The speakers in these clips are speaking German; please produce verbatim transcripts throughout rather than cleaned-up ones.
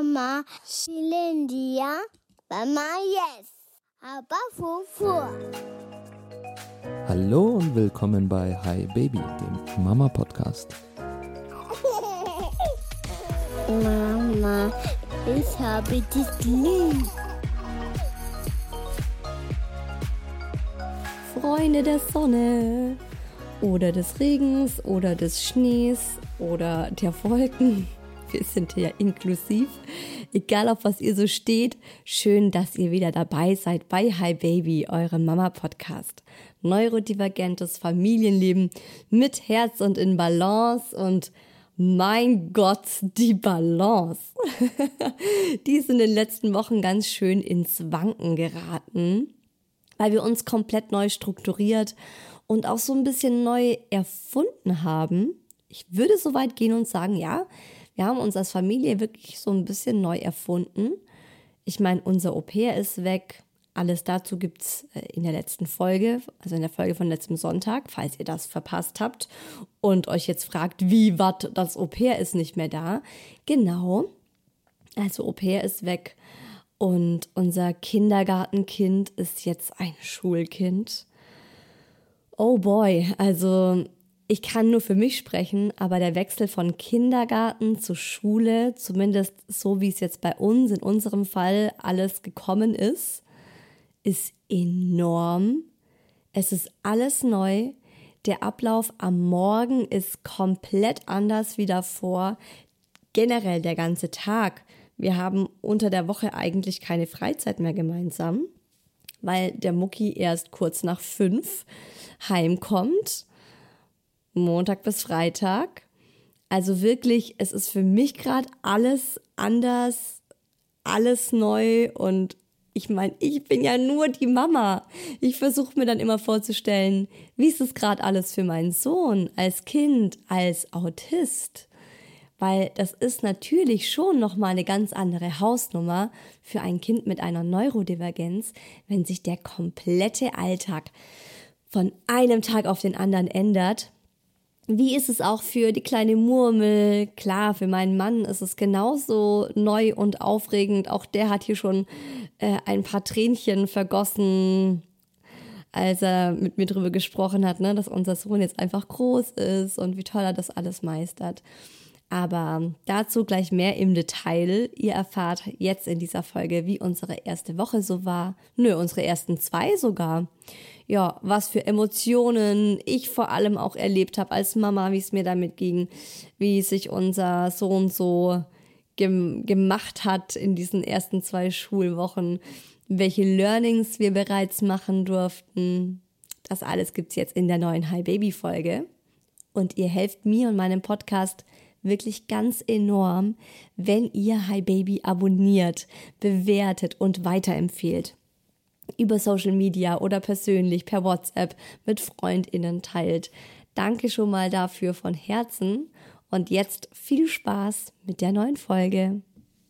Mama Shilindia, Mama Yes, aber Fufu. Hallo und willkommen bei Hi Baby, dem Mama-Podcast. Mama, ich habe dich lieb. Freunde der Sonne oder des Regens oder des Schnees oder der Wolken. Wir sind ja inklusiv. Egal auf was ihr so steht, schön, dass ihr wieder dabei seid bei Hi Baby, eurem Mama-Podcast. Neurodivergentes Familienleben mit Herz und in Balance und mein Gott, die Balance. Die ist in den letzten Wochen ganz schön ins Wanken geraten, weil wir uns komplett neu strukturiert und auch so ein bisschen neu erfunden haben. Ich würde so weit gehen und sagen, ja, wir haben uns als Familie wirklich so ein bisschen neu erfunden. Ich meine, unser Au-pair ist weg. Alles dazu gibt's in der letzten Folge, also in der Folge von letztem Sonntag, falls ihr das verpasst habt und euch jetzt fragt, wie, was, das Au-pair ist nicht mehr da. Genau, also Au-pair ist weg und unser Kindergartenkind ist jetzt ein Schulkind. Oh boy, also ich kann nur für mich sprechen, aber der Wechsel von Kindergarten zu Schule, zumindest so wie es jetzt bei uns in unserem Fall alles gekommen ist, ist enorm. Es ist alles neu. Der Ablauf am Morgen ist komplett anders wie davor. Generell der ganze Tag. Wir haben unter der Woche eigentlich keine Freizeit mehr gemeinsam, weil der Mucki erst kurz nach fünf heimkommt. Montag bis Freitag. Also wirklich, es ist für mich gerade alles anders, alles neu und ich meine, ich bin ja nur die Mama. Ich versuche mir dann immer vorzustellen, wie ist es gerade alles für meinen Sohn als Kind, als Autist? Weil das ist natürlich schon nochmal eine ganz andere Hausnummer für ein Kind mit einer Neurodivergenz, wenn sich der komplette Alltag von einem Tag auf den anderen ändert. Wie ist es auch für die kleine Murmel? Klar, für meinen Mann ist es genauso neu und aufregend. Auch der hat hier schon äh, ein paar Tränchen vergossen, als er mit mir drüber gesprochen hat, ne, dass unser Sohn jetzt einfach groß ist und wie toll er das alles meistert. Aber dazu gleich mehr im Detail. Ihr erfahrt jetzt in dieser Folge, wie unsere erste Woche so war. Nö, unsere ersten zwei sogar. Ja, was für Emotionen ich vor allem auch erlebt habe als Mama, wie es mir damit ging, wie sich unser Sohn so gem- gemacht hat in diesen ersten zwei Schulwochen, welche Learnings wir bereits machen durften. Das alles gibt's jetzt in der neuen Hi Baby Folge. Und ihr helft mir und meinem Podcast wirklich ganz enorm, wenn ihr Hi Baby abonniert, bewertet und weiterempfehlt. Über Social Media oder persönlich per WhatsApp mit FreundInnen teilt. Danke schon mal dafür von Herzen und jetzt viel Spaß mit der neuen Folge.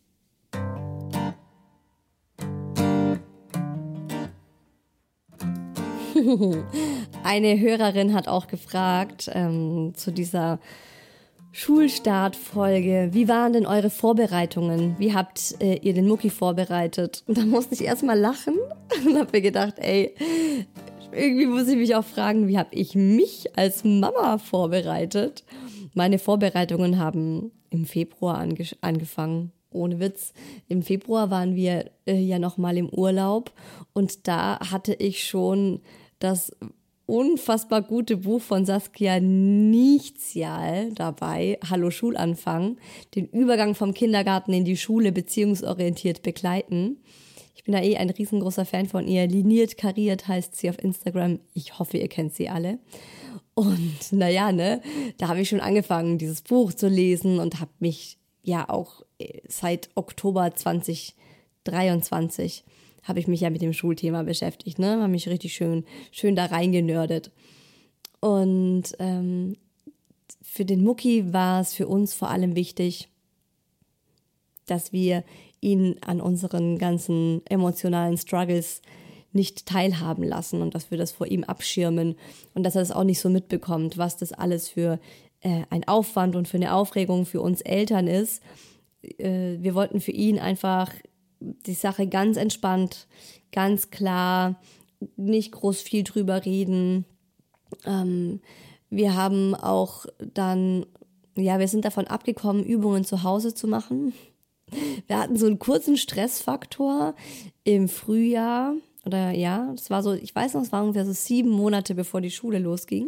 Eine Hörerin hat auch gefragt ähm, zu dieser Schulstartfolge. Wie waren denn eure Vorbereitungen? Wie habt äh, ihr den Mucki vorbereitet? Und da musste ich erstmal lachen und habe mir gedacht, ey, irgendwie muss ich mich auch fragen, wie habe ich mich als Mama vorbereitet? Meine Vorbereitungen haben im Februar ange- angefangen. Ohne Witz. Im Februar waren wir äh, ja nochmal im Urlaub und da hatte ich schon das unfassbar gute Buch von Saskia Nichtzial dabei, Hallo Schulanfang, den Übergang vom Kindergarten in die Schule beziehungsorientiert begleiten. Ich bin da eh ein riesengroßer Fan von ihr. Liniert kariert heißt sie auf Instagram. Ich hoffe, ihr kennt sie alle. Und naja, ne, da habe ich schon angefangen, dieses Buch zu lesen und habe mich ja auch seit Oktober zwanzig dreiundzwanzig habe ich mich ja mit dem Schulthema beschäftigt, ne? Habe mich richtig schön, schön da reingenördet. Und ähm, für den Mucki war es für uns vor allem wichtig, dass wir ihn an unseren ganzen emotionalen Struggles nicht teilhaben lassen und dass wir das vor ihm abschirmen und dass er das auch nicht so mitbekommt, was das alles für äh, ein Aufwand und für eine Aufregung für uns Eltern ist. äh, wir wollten für ihn einfach die Sache ganz entspannt, ganz klar, nicht groß viel drüber reden. Ähm, wir haben auch dann, ja, wir sind davon abgekommen, Übungen zu Hause zu machen. Wir hatten so einen kurzen Stressfaktor im Frühjahr, oder ja, das war so, ich weiß noch, es war ungefähr so sieben Monate, bevor die Schule losging.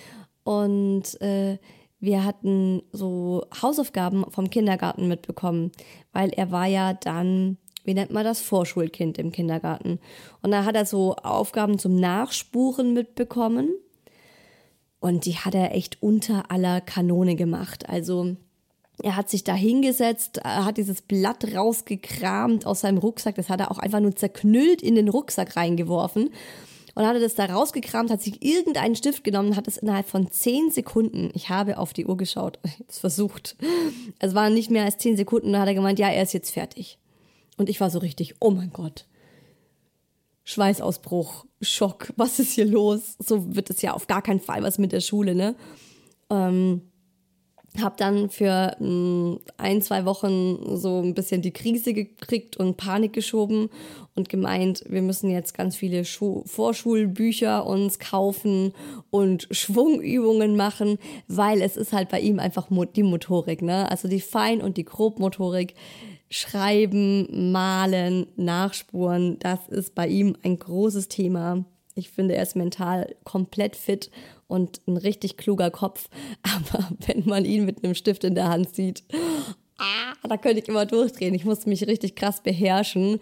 Und äh, wir hatten so Hausaufgaben vom Kindergarten mitbekommen, weil er war ja dann, wie nennt man das, Vorschulkind im Kindergarten. Und da hat er so Aufgaben zum Nachspuren mitbekommen. Und die hat er echt unter aller Kanone gemacht. Also er hat sich da hingesetzt, hat dieses Blatt rausgekramt aus seinem Rucksack. Das hat er auch einfach nur zerknüllt in den Rucksack reingeworfen. Und hat er das da rausgekramt, hat sich irgendeinen Stift genommen, hat es innerhalb von zehn Sekunden, ich habe auf die Uhr geschaut, ich habe es versucht, es waren nicht mehr als zehn Sekunden, da hat er gemeint, ja, er ist jetzt fertig. Und ich war so richtig, oh mein Gott, Schweißausbruch, Schock, was ist hier los? So wird es ja auf gar keinen Fall was mit der Schule, ne? Ähm, hab dann für mh, ein, zwei Wochen so ein bisschen die Krise gekriegt und Panik geschoben und gemeint, wir müssen jetzt ganz viele Schu- Vorschulbücher uns kaufen und Schwungübungen machen, weil es ist halt bei ihm einfach mo- die Motorik, ne? Also die Fein- und die Grobmotorik, Schreiben, Malen, Nachspuren, das ist bei ihm ein großes Thema. Ich finde, er ist mental komplett fit und ein richtig kluger Kopf. Aber wenn man ihn mit einem Stift in der Hand sieht, ah, da könnte ich immer durchdrehen. Ich musste mich richtig krass beherrschen.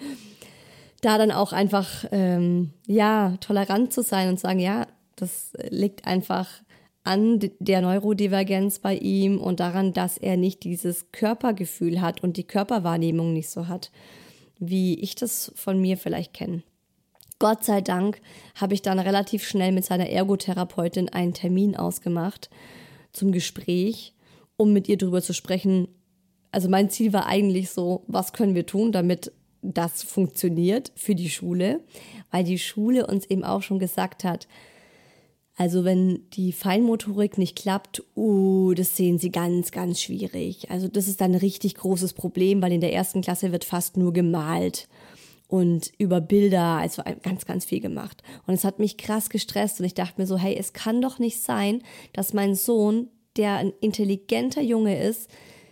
Da dann auch einfach, ähm, ja, tolerant zu sein und sagen, ja, das liegt einfach an der Neurodivergenz bei ihm und daran, dass er nicht dieses Körpergefühl hat und die Körperwahrnehmung nicht so hat, wie ich das von mir vielleicht kenne. Gott sei Dank habe ich dann relativ schnell mit seiner Ergotherapeutin einen Termin ausgemacht zum Gespräch, um mit ihr darüber zu sprechen. Also mein Ziel war eigentlich so, was können wir tun, damit das funktioniert für die Schule, weil die Schule uns eben auch schon gesagt hat, also wenn die Feinmotorik nicht klappt, uh, das sehen sie ganz, ganz schwierig. Also das ist dann ein richtig großes Problem, weil in der ersten Klasse wird fast nur gemalt und über Bilder, also ganz, ganz viel gemacht. Und es hat mich krass gestresst und ich dachte mir so, hey, es kann doch nicht sein, dass mein Sohn, der ein intelligenter Junge ist,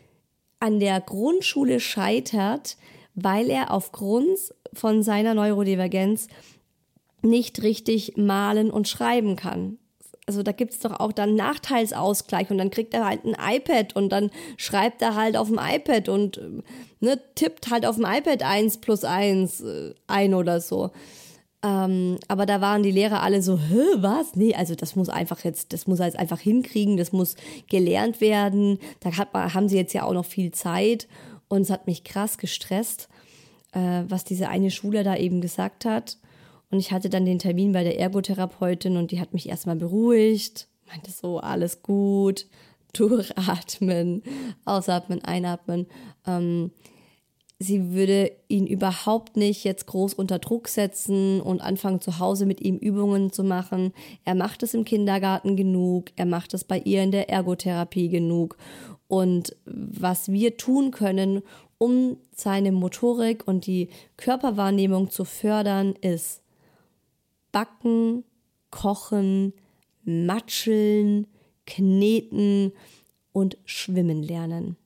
an der Grundschule scheitert, weil er aufgrund von seiner Neurodivergenz nicht richtig malen und schreiben kann. Also da gibt es doch auch dann Nachteilsausgleich und dann kriegt er halt ein iPad und dann schreibt er halt auf dem iPad und ne, tippt halt auf dem iPad eins plus eins äh, ein oder so. Ähm, aber da waren die Lehrer alle so, hä, was? Nee, also das muss einfach jetzt, das muss er jetzt einfach hinkriegen, das muss gelernt werden. Da hat man, haben sie jetzt ja auch noch viel Zeit und es hat mich krass gestresst, äh, was diese eine Schule da eben gesagt hat. Und ich hatte dann den Termin bei der Ergotherapeutin und die hat mich erstmal beruhigt, meinte so, alles gut, durchatmen, ausatmen, einatmen. Ähm, sie würde ihn überhaupt nicht jetzt groß unter Druck setzen und anfangen zu Hause mit ihm Übungen zu machen. Er macht es im Kindergarten genug, er macht es bei ihr in der Ergotherapie genug. Und was wir tun können, um seine Motorik und die Körperwahrnehmung zu fördern, ist Backen, Kochen, Matscheln, Kneten und Schwimmen lernen.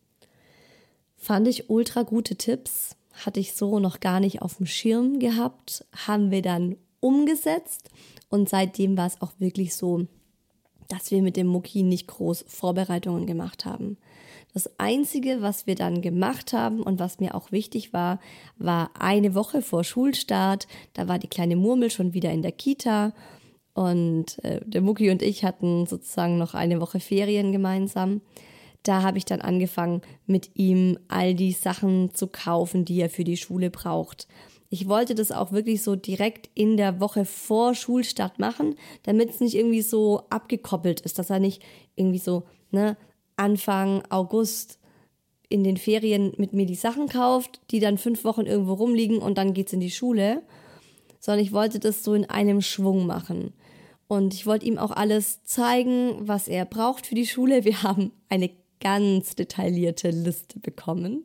Fand ich ultra gute Tipps, hatte ich so noch gar nicht auf dem Schirm gehabt, haben wir dann umgesetzt und seitdem war es auch wirklich so, dass wir mit dem Mucki nicht groß Vorbereitungen gemacht haben. Das Einzige, was wir dann gemacht haben und was mir auch wichtig war, war eine Woche vor Schulstart. Da war die kleine Murmel schon wieder in der Kita und äh, der Mucki und ich hatten sozusagen noch eine Woche Ferien gemeinsam. Da habe ich dann angefangen, mit ihm all die Sachen zu kaufen, die er für die Schule braucht. Ich wollte das auch wirklich so direkt in der Woche vor Schulstart machen, damit es nicht irgendwie so abgekoppelt ist, dass er nicht irgendwie so, ne, Anfang August in den Ferien mit mir die Sachen kauft, die dann fünf Wochen irgendwo rumliegen und dann geht's in die Schule, sondern ich wollte das so in einem Schwung machen. Und ich wollte ihm auch alles zeigen, was er braucht für die Schule. Wir haben eine ganz detaillierte Liste bekommen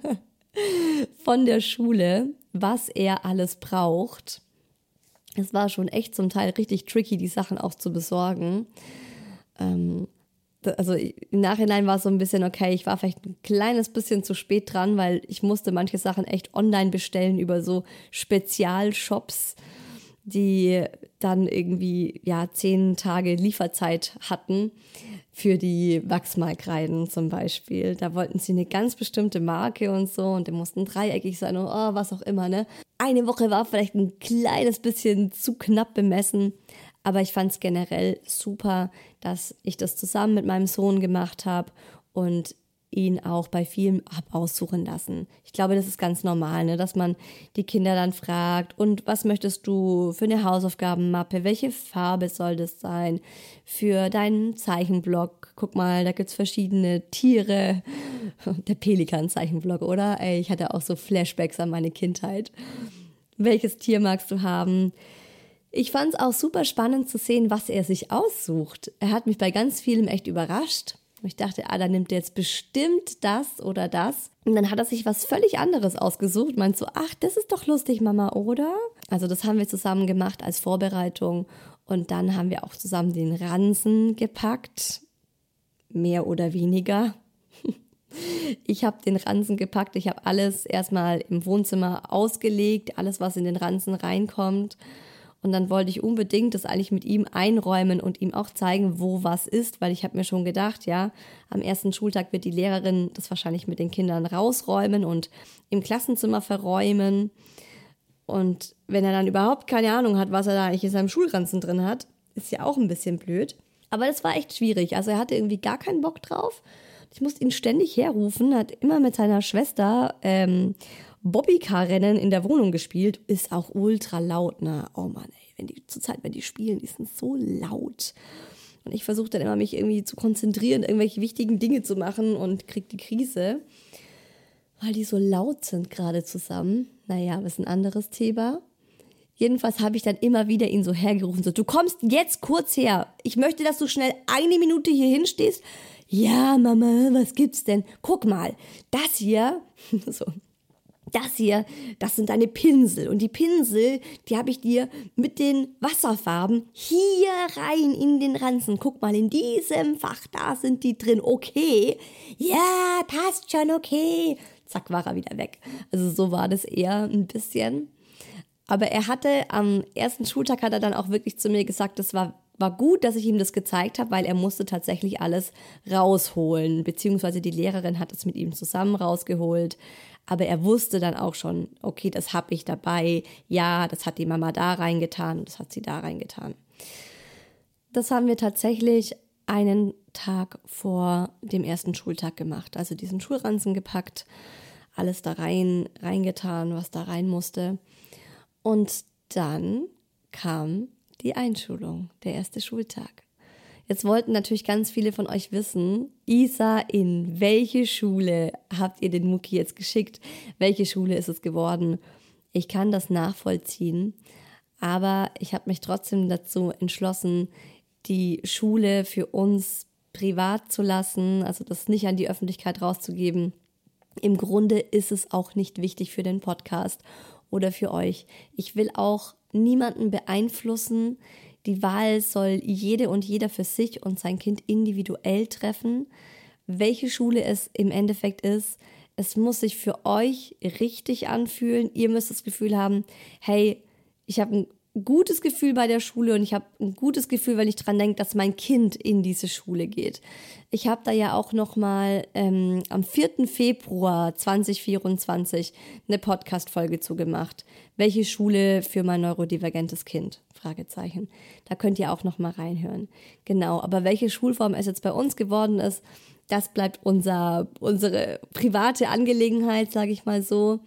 von der Schule, was er alles braucht. Es war schon echt zum Teil richtig tricky, die Sachen auch zu besorgen. Ähm, also im Nachhinein war es so ein bisschen, okay, ich war vielleicht ein kleines bisschen zu spät dran, weil ich musste manche Sachen echt online bestellen über so Spezialshops, die dann irgendwie ja zehn Tage Lieferzeit hatten für die Wachsmalkreiden zum Beispiel. Da wollten sie eine ganz bestimmte Marke und so und die mussten dreieckig sein und oh, was auch immer, ne? Eine Woche war vielleicht ein kleines bisschen zu knapp bemessen, aber ich fand es generell super, dass ich das zusammen mit meinem Sohn gemacht habe und ihn auch bei vielem habe aussuchen lassen. Ich glaube, das ist ganz normal, ne? Dass man die Kinder dann fragt, und was möchtest du für eine Hausaufgabenmappe? Welche Farbe soll das sein? Für deinen Zeichenblock, guck mal, da gibt's verschiedene Tiere. Der Pelikan-Zeichenblock, oder? Ey, ich hatte auch so Flashbacks an meine Kindheit. Welches Tier magst du haben? Ich fand es auch super spannend zu sehen, was er sich aussucht. Er hat mich bei ganz vielem echt überrascht. Ich dachte, ah, da nimmt er jetzt bestimmt das oder das. Und dann hat er sich was völlig anderes ausgesucht. Meint so, ach, das ist doch lustig, Mama, oder? Also das haben wir zusammen gemacht als Vorbereitung. Und dann haben wir auch zusammen den Ransen gepackt. Mehr oder weniger. Ich habe den Ransen gepackt. Ich habe alles erstmal im Wohnzimmer ausgelegt. Alles, was in den Ransen reinkommt. Und dann wollte ich unbedingt das eigentlich mit ihm einräumen und ihm auch zeigen, wo was ist, weil ich habe mir schon gedacht, ja, am ersten Schultag wird die Lehrerin das wahrscheinlich mit den Kindern rausräumen und im Klassenzimmer verräumen. Und wenn er dann überhaupt keine Ahnung hat, was er da eigentlich in seinem Schulranzen drin hat, ist ja auch ein bisschen blöd. Aber das war echt schwierig. Also er hatte irgendwie gar keinen Bock drauf. Ich musste ihn ständig herrufen, hat immer mit seiner Schwester ähm, Bobbycar-Rennen in der Wohnung gespielt, ist auch ultra laut, ne? Oh Mann, ey, wenn die zur Zeit, wenn die spielen, die sind so laut. Und ich versuche dann immer, mich irgendwie zu konzentrieren, irgendwelche wichtigen Dinge zu machen und krieg die Krise, weil die so laut sind gerade zusammen. Naja, das ist ein anderes Thema. Jedenfalls habe ich dann immer wieder ihn so hergerufen, so, du kommst jetzt kurz her. Ich möchte, dass du schnell eine Minute hier hinstehst. Ja, Mama, was gibt's denn? Guck mal, das hier, so, das hier, das sind deine Pinsel. Und die Pinsel, die habe ich dir mit den Wasserfarben hier rein in den Ranzen. Guck mal, in diesem Fach, da sind die drin. Okay, ja, passt schon, okay. Zack, war er wieder weg. Also so war das eher ein bisschen. Aber er hatte, am ersten Schultag hat er dann auch wirklich zu mir gesagt, das war, war gut, dass ich ihm das gezeigt habe, weil er musste tatsächlich alles rausholen. Beziehungsweise die Lehrerin hat es mit ihm zusammen rausgeholt. Aber er wusste dann auch schon, okay, das habe ich dabei. Ja, das hat die Mama da reingetan, das hat sie da reingetan. Das haben wir tatsächlich einen Tag vor dem ersten Schultag gemacht. Also diesen Schulranzen gepackt, alles da rein, reingetan, was da rein musste. Und dann kam die Einschulung, der erste Schultag. Jetzt wollten natürlich ganz viele von euch wissen, Isa, in welche Schule habt ihr den Mucki jetzt geschickt? Welche Schule ist es geworden? Ich kann das nachvollziehen, aber ich habe mich trotzdem dazu entschlossen, die Schule für uns privat zu lassen, also das nicht an die Öffentlichkeit rauszugeben. Im Grunde ist es auch nicht wichtig für den Podcast oder für euch. Ich will auch niemanden beeinflussen. Die Wahl soll jede und jeder für sich und sein Kind individuell treffen. Welche Schule es im Endeffekt ist, es muss sich für euch richtig anfühlen. Ihr müsst das Gefühl haben, hey, ich habe ein gutes Gefühl bei der Schule und ich habe ein gutes Gefühl, wenn ich dran denke, dass mein Kind in diese Schule geht. Ich habe da ja auch nochmal ähm, am vierten Februar zweitausendvierundzwanzig eine Podcast-Folge zugemacht. Welche Schule für mein neurodivergentes Kind? Fragezeichen. Da könnt ihr auch nochmal reinhören. Genau, aber welche Schulform es jetzt bei uns geworden ist, das bleibt unser, unsere private Angelegenheit, sage ich mal so.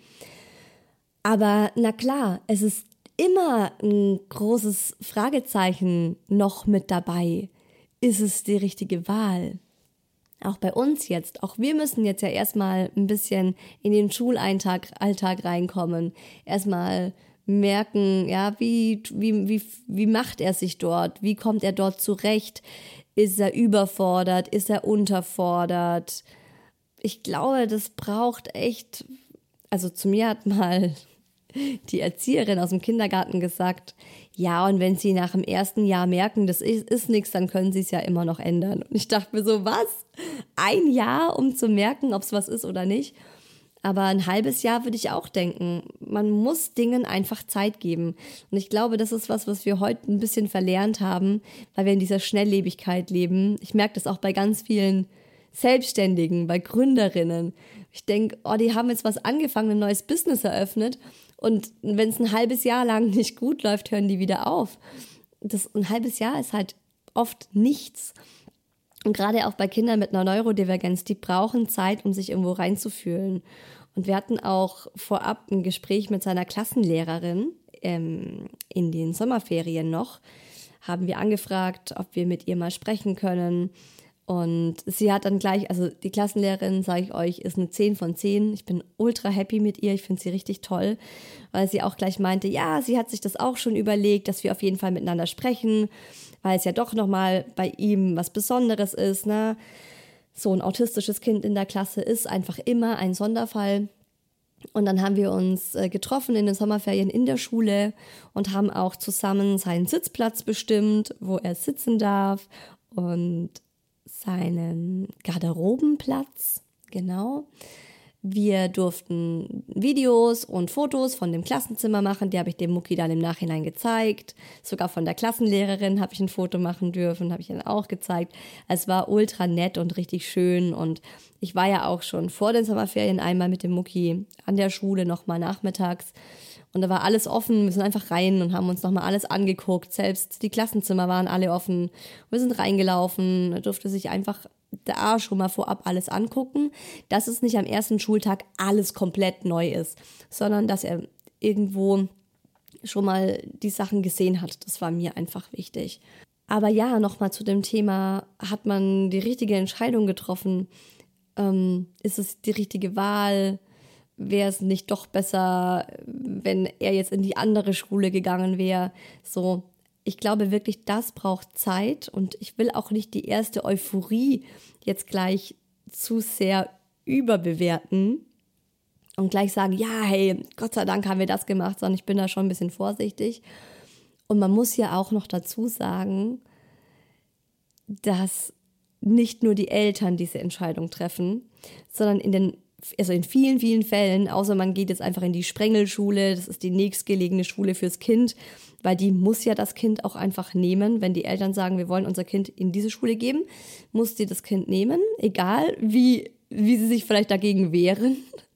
Aber na klar, es ist immer ein großes Fragezeichen noch mit dabei. Ist es die richtige Wahl? Auch bei uns jetzt. Auch wir müssen jetzt ja erstmal ein bisschen in den Schulalltag Alltag reinkommen. Erstmal merken, ja, wie, wie, wie, wie macht er sich dort? Wie kommt er dort zurecht? Ist er überfordert? Ist er unterfordert? Ich glaube, das braucht echt, also zu mir hat mal die Erzieherin aus dem Kindergarten gesagt, ja, und wenn sie nach dem ersten Jahr merken, das ist, ist nichts, dann können sie es ja immer noch ändern. Und ich dachte mir so, was? Ein Jahr, um zu merken, ob es was ist oder nicht? Aber ein halbes Jahr würde ich auch denken. Man muss Dingen einfach Zeit geben. Und ich glaube, das ist was, was wir heute ein bisschen verlernt haben, weil wir in dieser Schnelllebigkeit leben. Ich merke das auch bei ganz vielen Selbstständigen, bei Gründerinnen. Ich denke, oh, die haben jetzt was angefangen, ein neues Business eröffnet. Und wenn es ein halbes Jahr lang nicht gut läuft, hören die wieder auf. Das, ein halbes Jahr ist halt oft nichts. Und gerade auch bei Kindern mit einer Neurodivergenz, die brauchen Zeit, um sich irgendwo reinzufühlen. Und wir hatten auch vorab ein Gespräch mit seiner Klassenlehrerin ähm, in den Sommerferien noch. Haben wir angefragt, ob wir mit ihr mal sprechen können. Und sie hat dann gleich, also die Klassenlehrerin, sage ich euch, ist eine zehn von zehn. Ich bin ultra happy mit ihr, ich finde sie richtig toll, weil sie auch gleich meinte, ja, sie hat sich das auch schon überlegt, dass wir auf jeden Fall miteinander sprechen, weil es ja doch nochmal bei ihm was Besonderes ist, ne? So ein autistisches Kind in der Klasse ist einfach immer ein Sonderfall. Und dann haben wir uns äh, getroffen in den Sommerferien in der Schule und haben auch zusammen seinen Sitzplatz bestimmt, wo er sitzen darf und seinen Garderobenplatz, genau. Wir durften Videos und Fotos von dem Klassenzimmer machen, die habe ich dem Mucki dann im Nachhinein gezeigt. Sogar von der Klassenlehrerin habe ich ein Foto machen dürfen, habe ich ihnen auch gezeigt. Es war ultra nett und richtig schön und ich war ja auch schon vor den Sommerferien einmal mit dem Mucki an der Schule nochmal nachmittags und da war alles offen. Wir sind einfach rein und haben uns nochmal alles angeguckt. Selbst die Klassenzimmer waren alle offen. Wir sind reingelaufen, da durfte sich einfach da schon mal vorab alles angucken, dass es nicht am ersten Schultag alles komplett neu ist, sondern dass er irgendwo schon mal die Sachen gesehen hat. Das war mir einfach wichtig. Aber ja, nochmal zu dem Thema, hat man die richtige Entscheidung getroffen? Ähm, ist es die richtige Wahl? Wäre es nicht doch besser, wenn er jetzt in die andere Schule gegangen wäre? So, ich glaube wirklich, das braucht Zeit und ich will auch nicht die erste Euphorie jetzt gleich zu sehr überbewerten und gleich sagen, ja, hey, Gott sei Dank haben wir das gemacht, sondern ich bin da schon ein bisschen vorsichtig. Und man muss ja auch noch dazu sagen, dass nicht nur die Eltern diese Entscheidung treffen, sondern in den Also in vielen, vielen Fällen, außer man geht jetzt einfach in die Sprengelschule, das ist die nächstgelegene Schule fürs Kind, weil die muss ja das Kind auch einfach nehmen. Wenn die Eltern sagen, wir wollen unser Kind in diese Schule geben, muss sie das Kind nehmen, egal wie, wie sie sich vielleicht dagegen wehren.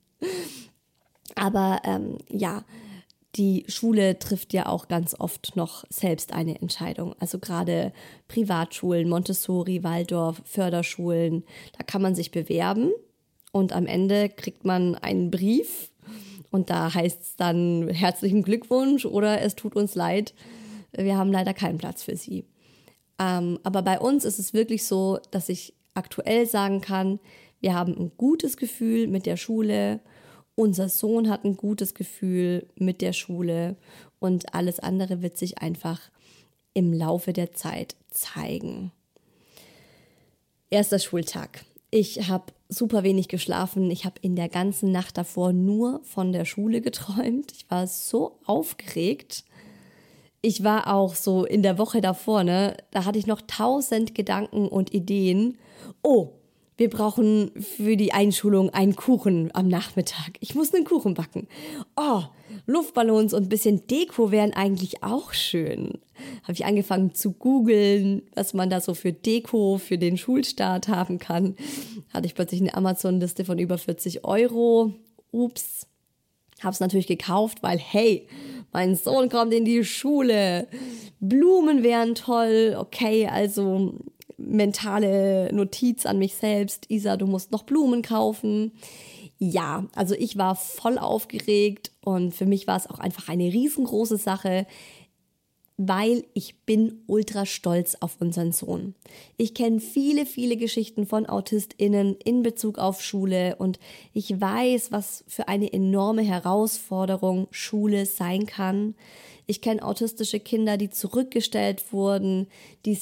Aber ähm, ja, die Schule trifft ja auch ganz oft noch selbst eine Entscheidung. Also gerade Privatschulen, Montessori, Waldorf, Förderschulen, da kann man sich bewerben. Und am Ende kriegt man einen Brief und da heißt es dann herzlichen Glückwunsch oder es tut uns leid, wir haben leider keinen Platz für Sie. Ähm, aber bei uns ist es wirklich so, dass ich aktuell sagen kann, wir haben ein gutes Gefühl mit der Schule, unser Sohn hat ein gutes Gefühl mit der Schule und alles andere wird sich einfach im Laufe der Zeit zeigen. Erster Schultag. Ich habe super wenig geschlafen. Ich habe in der ganzen Nacht davor nur von der Schule geträumt. Ich war so aufgeregt. Ich war auch so in der Woche davor, ne, da hatte ich noch tausend Gedanken und Ideen. Oh, wir brauchen für die Einschulung einen Kuchen am Nachmittag. Ich muss einen Kuchen backen. Oh, Luftballons und ein bisschen Deko wären eigentlich auch schön. Habe ich angefangen zu googeln, was man da so für Deko für den Schulstart haben kann. Hatte ich plötzlich eine Amazon-Liste von über vierzig Euro. Ups. Habe es natürlich gekauft, weil hey, mein Sohn kommt in die Schule. Blumen wären toll. Okay, also mentale Notiz an mich selbst. Isa, du musst noch Blumen kaufen. Ja, also ich war voll aufgeregt und für mich war es auch einfach eine riesengroße Sache, weil ich bin ultra stolz auf unseren Sohn. Ich kenne viele, viele Geschichten von AutistInnen in Bezug auf Schule und ich weiß, was für eine enorme Herausforderung Schule sein kann. Ich kenne autistische Kinder, die zurückgestellt wurden, die sich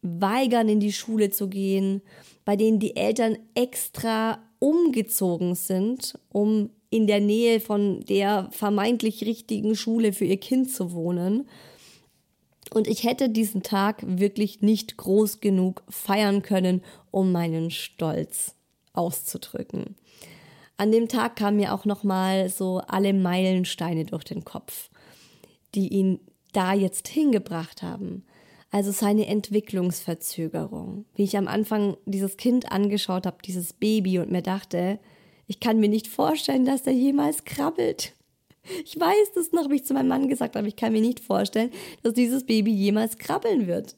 weigern, in die Schule zu gehen, bei denen die Eltern extra umgezogen sind, um in der Nähe von der vermeintlich richtigen Schule für ihr Kind zu wohnen. Und ich hätte diesen Tag wirklich nicht groß genug feiern können, um meinen Stolz auszudrücken. An dem Tag kamen mir auch nochmal so alle Meilensteine durch den Kopf, die ihn da jetzt hingebracht haben. Also seine Entwicklungsverzögerung. Wie ich am Anfang dieses Kind angeschaut habe, dieses Baby, und mir dachte, ich kann mir nicht vorstellen, dass er jemals krabbelt. Ich weiß das noch, wie ich zu meinem Mann gesagt habe, ich kann mir nicht vorstellen, dass dieses Baby jemals krabbeln wird.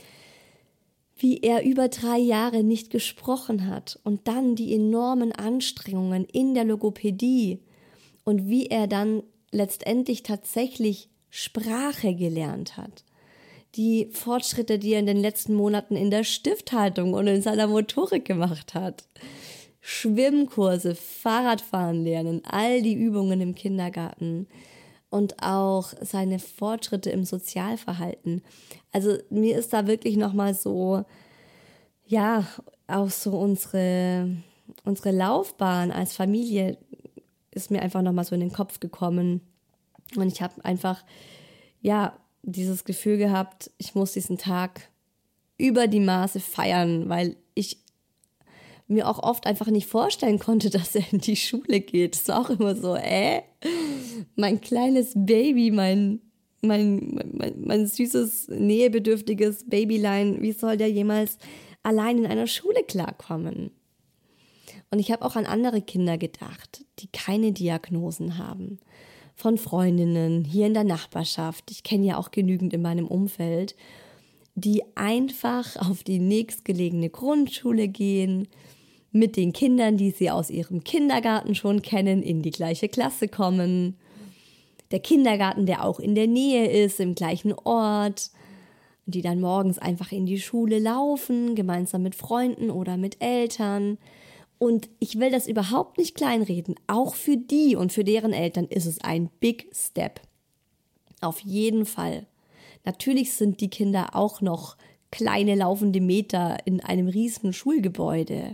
Wie er über drei Jahre nicht gesprochen hat und dann die enormen Anstrengungen in der Logopädie und wie er dann letztendlich tatsächlich Sprache gelernt hat. Die Fortschritte, die er in den letzten Monaten in der Stifthaltung und in seiner Motorik gemacht hat. Schwimmkurse, Fahrradfahren lernen, all die Übungen im Kindergarten und auch seine Fortschritte im Sozialverhalten. Also mir ist da wirklich nochmal so, ja, auch so unsere, unsere Laufbahn als Familie ist mir einfach nochmal so in den Kopf gekommen. Und ich habe einfach, ja, dieses Gefühl gehabt, ich muss diesen Tag über die Maße feiern, weil ich mir auch oft einfach nicht vorstellen konnte, dass er in die Schule geht. Es war auch immer so, äh, mein kleines Baby, mein, mein, mein, mein süßes, nähebedürftiges Babylein, wie soll der jemals allein in einer Schule klarkommen? Und ich habe auch an andere Kinder gedacht, die keine Diagnosen haben. Von Freundinnen hier in der Nachbarschaft, ich kenne ja auch genügend in meinem Umfeld, die einfach auf die nächstgelegene Grundschule gehen, mit den Kindern, die sie aus ihrem Kindergarten schon kennen, in die gleiche Klasse kommen. Der Kindergarten, der auch in der Nähe ist, im gleichen Ort. Die dann morgens einfach in die Schule laufen, gemeinsam mit Freunden oder mit Eltern. Und ich will das überhaupt nicht kleinreden. Auch für die und für deren Eltern ist es ein Big Step. Auf jeden Fall. Natürlich sind die Kinder auch noch kleine laufende Meter in einem riesen Schulgebäude.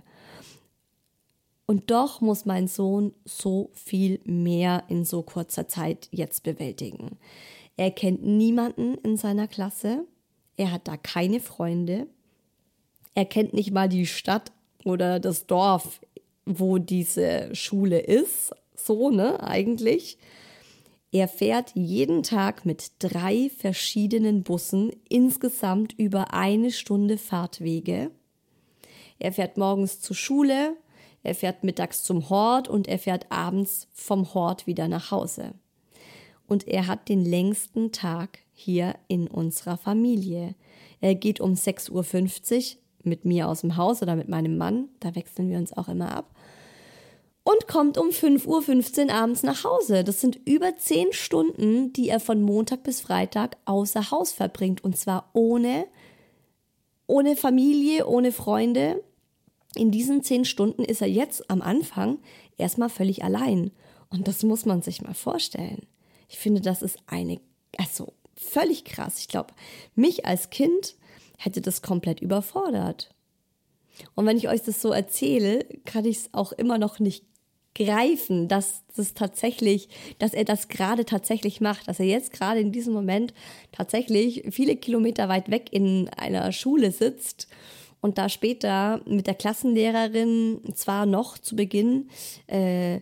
Und doch muss mein Sohn so viel mehr in so kurzer Zeit jetzt bewältigen. Er kennt niemanden in seiner Klasse. Er hat da keine Freunde. Er kennt nicht mal die Stadt oder das Dorf, wo diese Schule ist. So, ne, eigentlich. Er fährt jeden Tag mit drei verschiedenen Bussen insgesamt über eine Stunde Fahrtwege. Er fährt morgens zur Schule, er fährt mittags zum Hort und er fährt abends vom Hort wieder nach Hause. Und er hat den längsten Tag hier in unserer Familie. Er geht um sechs Uhr fünfzig mit mir aus dem Haus oder mit meinem Mann, da wechseln wir uns auch immer ab, und kommt um fünf Uhr fünfzehn abends nach Hause. Das sind über zehn Stunden, die er von Montag bis Freitag außer Haus verbringt. Und zwar ohne, ohne Familie, ohne Freunde. In diesen zehn Stunden ist er jetzt am Anfang erstmal völlig allein. Und das muss man sich mal vorstellen. Ich finde, das ist eine, also völlig krass. Ich glaube, mich als Kind hätte das komplett überfordert. Und wenn ich euch das so erzähle, kann ich es auch immer noch nicht greifen, dass das tatsächlich, dass er das gerade tatsächlich macht, dass er jetzt gerade in diesem Moment tatsächlich viele Kilometer weit weg in einer Schule sitzt und da später mit der Klassenlehrerin zwar noch zu Beginn äh,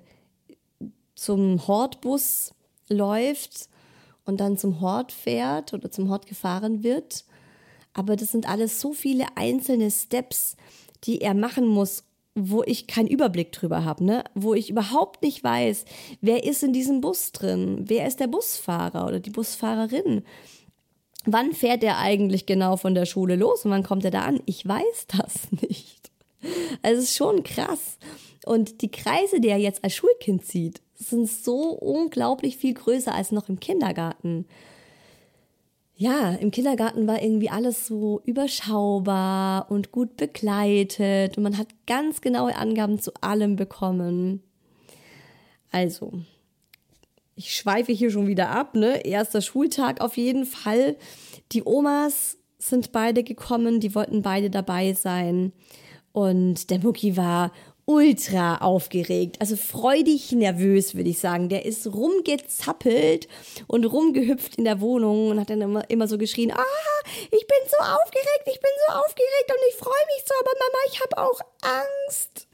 zum Hortbus läuft und dann zum Hort fährt oder zum Hort gefahren wird, aber das sind alles so viele einzelne Steps, die er machen muss, wo ich keinen Überblick drüber habe, ne? Wo ich überhaupt nicht weiß, wer ist in diesem Bus drin, wer ist der Busfahrer oder die Busfahrerin. Wann fährt er eigentlich genau von der Schule los und wann kommt er da an? Ich weiß das nicht. Also es ist schon krass. Und die Kreise, die er jetzt als Schulkind sieht, sind so unglaublich viel größer als noch im Kindergarten. Ja, im Kindergarten war irgendwie alles so überschaubar und gut begleitet und man hat ganz genaue Angaben zu allem bekommen. Also, ich schweife hier schon wieder ab, ne? Erster Schultag auf jeden Fall. Die Omas sind beide gekommen, die wollten beide dabei sein. Und der Mucki war ultra aufgeregt, also freudig nervös, würde ich sagen. Der ist rumgezappelt und rumgehüpft in der Wohnung und hat dann immer, immer so geschrien, ah, ich bin so aufgeregt, ich bin so aufgeregt und ich freue mich so, aber Mama, ich habe auch Angst.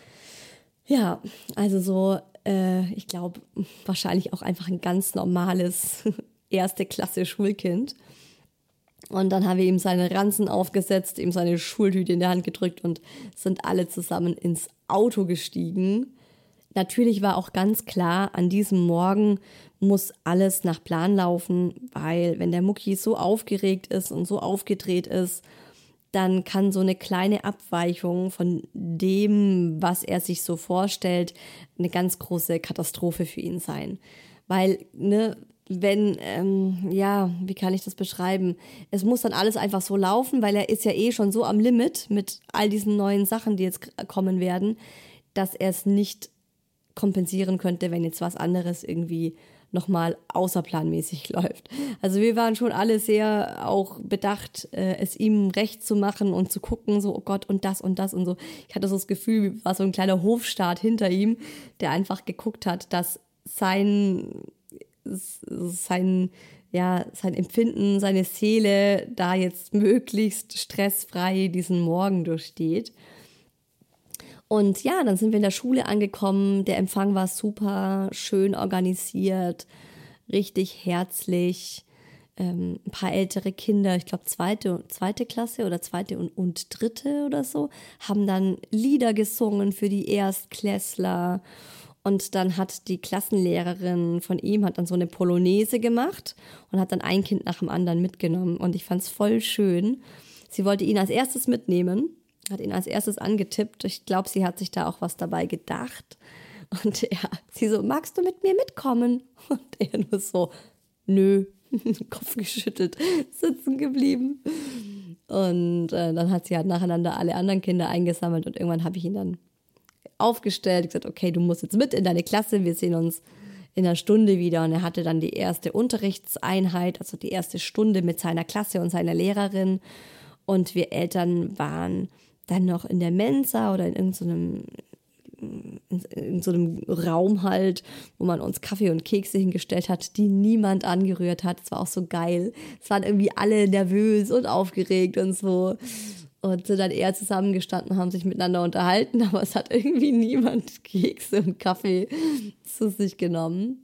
Ja, also so, äh, ich glaube, wahrscheinlich auch einfach ein ganz normales erste Klasse Schulkind. Und dann haben wir ihm seine Ranzen aufgesetzt, ihm seine Schultüte in der Hand gedrückt und sind alle zusammen ins Auto gestiegen. Natürlich war auch ganz klar, an diesem Morgen muss alles nach Plan laufen, weil wenn der Mucki so aufgeregt ist und so aufgedreht ist, dann kann so eine kleine Abweichung von dem, was er sich so vorstellt, eine ganz große Katastrophe für ihn sein. Weil, ne, wenn, ähm, ja, wie kann ich das beschreiben? Es muss dann alles einfach so laufen, weil er ist ja eh schon so am Limit mit all diesen neuen Sachen, die jetzt kommen werden, dass er es nicht kompensieren könnte, wenn jetzt was anderes irgendwie nochmal außerplanmäßig läuft. Also wir waren schon alle sehr auch bedacht, äh, es ihm recht zu machen und zu gucken, so, oh Gott, und das und das und so. Ich hatte so das Gefühl, war so ein kleiner Hofstaat hinter ihm, der einfach geguckt hat, dass sein sein, ja, sein Empfinden, seine Seele da jetzt möglichst stressfrei diesen Morgen durchsteht. Und ja, dann sind wir in der Schule angekommen, der Empfang war super, schön organisiert, richtig herzlich, ähm, ein paar ältere Kinder, ich glaube zweite, zweite Klasse oder zweite und, und dritte oder so, haben dann Lieder gesungen für die Erstklässler. Und dann hat die Klassenlehrerin von ihm hat dann so eine Polonaise gemacht und hat dann ein Kind nach dem anderen mitgenommen. Und ich fand es voll schön. Sie wollte ihn als erstes mitnehmen, hat ihn als erstes angetippt. Ich glaube, sie hat sich da auch was dabei gedacht. Und er, sie so, magst du mit mir mitkommen? Und er nur so, nö, Kopf geschüttelt, sitzen geblieben. Und äh, dann hat sie halt nacheinander alle anderen Kinder eingesammelt und irgendwann habe ich ihn dann aufgestellt, gesagt, okay, du musst jetzt mit in deine Klasse, wir sehen uns in einer Stunde wieder. Und er hatte dann die erste Unterrichtseinheit, also die erste Stunde mit seiner Klasse und seiner Lehrerin. Und wir Eltern waren dann noch in der Mensa oder in irgendeinem in, in so einem Raum halt, wo man uns Kaffee und Kekse hingestellt hat, die niemand angerührt hat. Es war auch so geil. Es waren irgendwie alle nervös und aufgeregt und so. Und sind dann eher zusammengestanden, haben sich miteinander unterhalten, aber es hat irgendwie niemand Kekse und Kaffee zu sich genommen.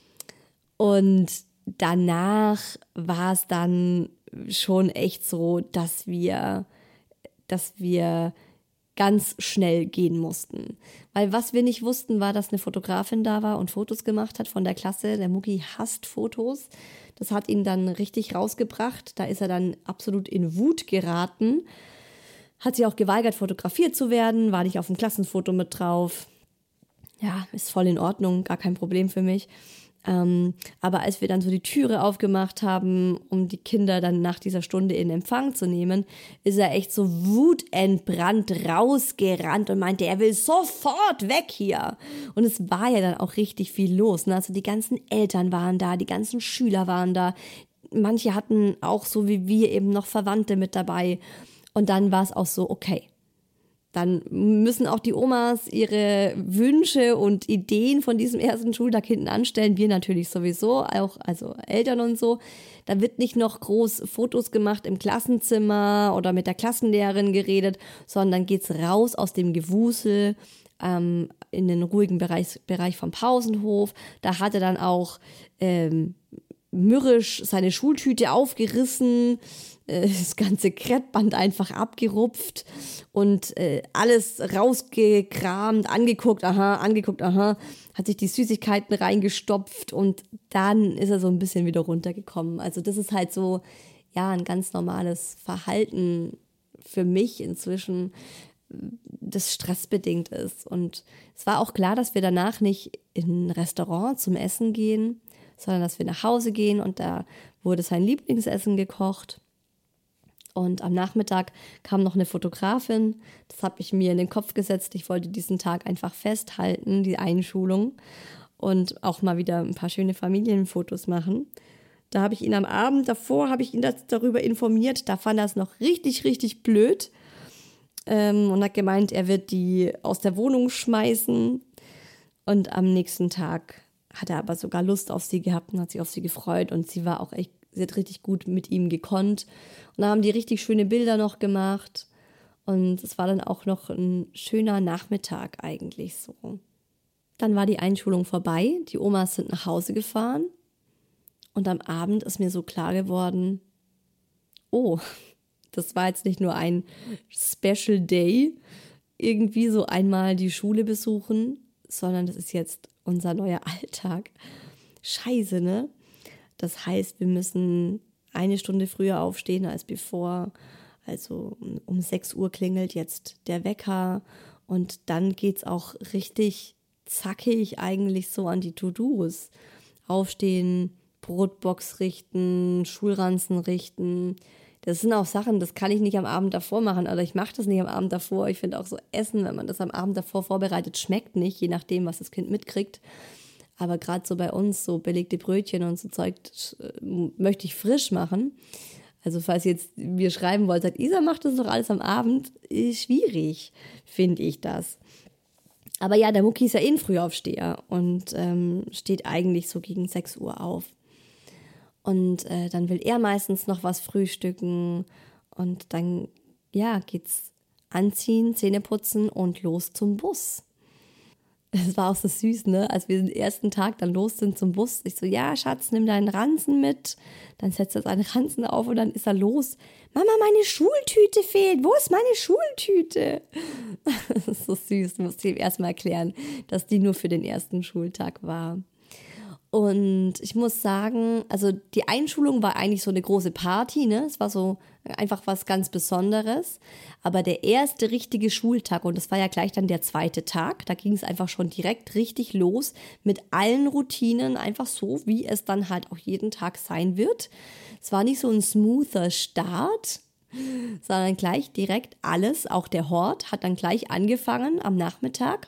Und danach war es dann schon echt so, dass wir, dass wir ganz schnell gehen mussten. Weil was wir nicht wussten, war, dass eine Fotografin da war und Fotos gemacht hat von der Klasse. Der Mucki hasst Fotos. Das hat ihn dann richtig rausgebracht. Da ist er dann absolut in Wut geraten. Hat sich auch geweigert, fotografiert zu werden, war nicht auf dem Klassenfoto mit drauf. Ja, ist voll in Ordnung, gar kein Problem für mich. Ähm, aber als wir dann so die Türe aufgemacht haben, um die Kinder dann nach dieser Stunde in Empfang zu nehmen, ist er echt so wutentbrannt rausgerannt und meinte, er will sofort weg hier. Und es war ja dann auch richtig viel los. Ne? Also die ganzen Eltern waren da, die ganzen Schüler waren da. Manche hatten auch so wie wir eben noch Verwandte mit dabei. Und dann war es auch so, okay, dann müssen auch die Omas ihre Wünsche und Ideen von diesem ersten Schultag hinten anstellen. Wir natürlich sowieso, auch also Eltern und so. Da wird nicht noch groß Fotos gemacht im Klassenzimmer oder mit der Klassenlehrerin geredet, sondern geht's raus aus dem Gewusel ähm, in den ruhigen Bereich, Bereich vom Pausenhof. Da hat er dann auch ähm, mürrisch seine Schultüte aufgerissen, das ganze Kreppband einfach abgerupft und äh, alles rausgekramt, angeguckt, aha, angeguckt, aha, hat sich die Süßigkeiten reingestopft und dann ist er so ein bisschen wieder runtergekommen. Also das ist halt so, ja, ein ganz normales Verhalten für mich inzwischen, das stressbedingt ist. Und es war auch klar, dass wir danach nicht in ein Restaurant zum Essen gehen, sondern dass wir nach Hause gehen und da wurde sein Lieblingsessen gekocht. Und am Nachmittag kam noch eine Fotografin, das habe ich mir in den Kopf gesetzt. Ich wollte diesen Tag einfach festhalten, die Einschulung und auch mal wieder ein paar schöne Familienfotos machen. Da habe ich ihn am Abend davor, habe ich ihn das, darüber informiert. Da fand er es noch richtig, richtig blöd. Ähm, und hat gemeint, er wird die aus der Wohnung schmeißen. Und am nächsten Tag hat er aber sogar Lust auf sie gehabt und hat sich auf sie gefreut. Und sie war auch echt, sie hat richtig gut mit ihm gekonnt. Und da haben die richtig schöne Bilder noch gemacht. Und es war dann auch noch ein schöner Nachmittag eigentlich so. Dann war die Einschulung vorbei. Die Omas sind nach Hause gefahren. Und am Abend ist mir so klar geworden, oh, das war jetzt nicht nur ein Special Day, irgendwie so einmal die Schule besuchen, sondern das ist jetzt unser neuer Alltag. Scheiße, ne? Das heißt, wir müssen eine Stunde früher aufstehen als bevor. Also um sechs Uhr klingelt jetzt der Wecker und dann geht's auch richtig zackig eigentlich so an die To-Dos. Aufstehen, Brotbox richten, Schulranzen richten. Das sind auch Sachen, das kann ich nicht am Abend davor machen, oder ich mache das nicht am Abend davor. Ich finde auch so Essen, wenn man das am Abend davor vorbereitet, schmeckt nicht, je nachdem, was das Kind mitkriegt. Aber gerade so bei uns, so belegte Brötchen und so Zeug, möchte ich frisch machen. Also falls ihr jetzt mir schreiben wollt, sagt, Isa macht das doch alles am Abend, ist schwierig, finde ich das. Aber ja, der Mucki ist ja eh ein Frühaufsteher und ähm, steht eigentlich so gegen sechs Uhr auf. Und äh, dann will er meistens noch was frühstücken und dann, ja, geht's anziehen, Zähne putzen und los zum Bus. Es war auch so süß, ne? Als wir den ersten Tag dann los sind zum Bus, ich so, ja, Schatz, nimm deinen Ranzen mit. Dann setzt er seinen Ranzen auf und dann ist er los. Mama, meine Schultüte fehlt. Wo ist meine Schultüte? Das ist so süß, musste ich ihm erstmal erklären, dass die nur für den ersten Schultag war. Und ich muss sagen, also die Einschulung war eigentlich so eine große Party, ne? Es war so einfach was ganz Besonderes. Aber der erste richtige Schultag, und das war ja gleich dann der zweite Tag, da ging es einfach schon direkt richtig los mit allen Routinen, einfach so, wie es dann halt auch jeden Tag sein wird. Es war nicht so ein smoother Start, sondern gleich direkt alles, auch der Hort hat dann gleich angefangen am Nachmittag.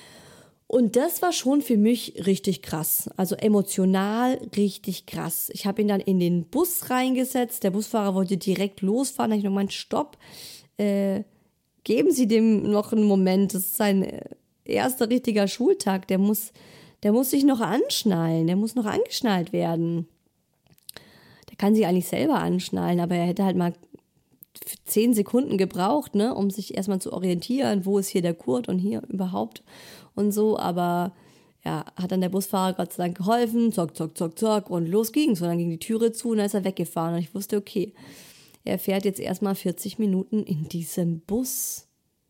Und das war schon für mich richtig krass, also emotional richtig krass. Ich habe ihn dann in den Bus reingesetzt, der Busfahrer wollte direkt losfahren, da habe ich noch gemeint, stopp, äh, geben Sie dem noch einen Moment, das ist sein erster richtiger Schultag, der muss, der muss sich noch anschnallen, der muss noch angeschnallt werden. Der kann sich eigentlich selber anschnallen, aber er hätte halt mal zehn Sekunden gebraucht, ne, um sich erstmal zu orientieren, wo ist hier der Gurt und hier überhaupt und so, aber ja, hat dann der Busfahrer Gott sei Dank geholfen, zack, zack, zack, zack und los ging's und dann ging die Türe zu und dann ist er weggefahren und ich wusste, okay, er fährt jetzt erstmal vierzig Minuten in diesem Bus.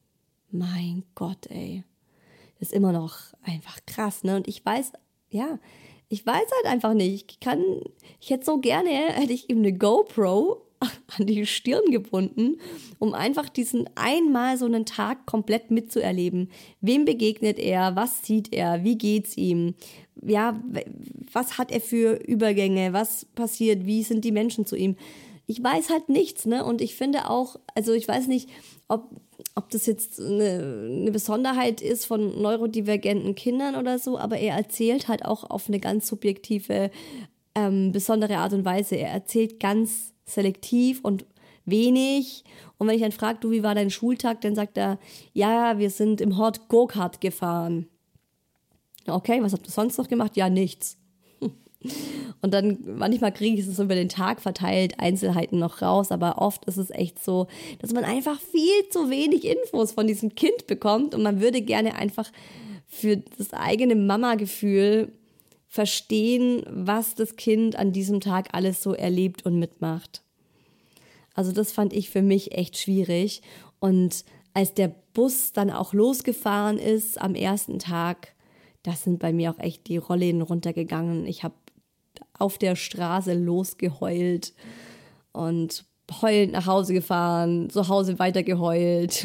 Mein Gott, ey, das ist immer noch einfach krass, ne, und ich weiß, ja, ich weiß halt einfach nicht, ich kann, ich hätte so gerne, hätte ich ihm eine GoPro an die Stirn gebunden, um einfach diesen einmal so einen Tag komplett mitzuerleben. Wem begegnet er? Was sieht er? Wie geht's ihm? Ja, was hat er für Übergänge? Was passiert? Wie sind die Menschen zu ihm? Ich weiß halt nichts, ne? Und ich finde auch, also ich weiß nicht, ob, ob das jetzt eine, eine Besonderheit ist von neurodivergenten Kindern oder so, aber er erzählt halt auch auf eine ganz subjektive, ähm, besondere Art und Weise. Er erzählt ganz selektiv und wenig. Und wenn ich dann frage, du, wie war dein Schultag, dann sagt er, ja, wir sind im Hort Go-Kart gefahren. Okay, was habt ihr sonst noch gemacht? Ja, nichts. Und dann manchmal kriege ich es so über den Tag verteilt, Einzelheiten noch raus, aber oft ist es echt so, dass man einfach viel zu wenig Infos von diesem Kind bekommt und man würde gerne einfach für das eigene Mama-Gefühl verstehen, was das Kind an diesem Tag alles so erlebt und mitmacht. Also das fand ich für mich echt schwierig. Und als der Bus dann auch losgefahren ist am ersten Tag, da sind bei mir auch echt die Rollläden runtergegangen. Ich habe auf der Straße losgeheult und heulend nach Hause gefahren, zu Hause weiter geheult.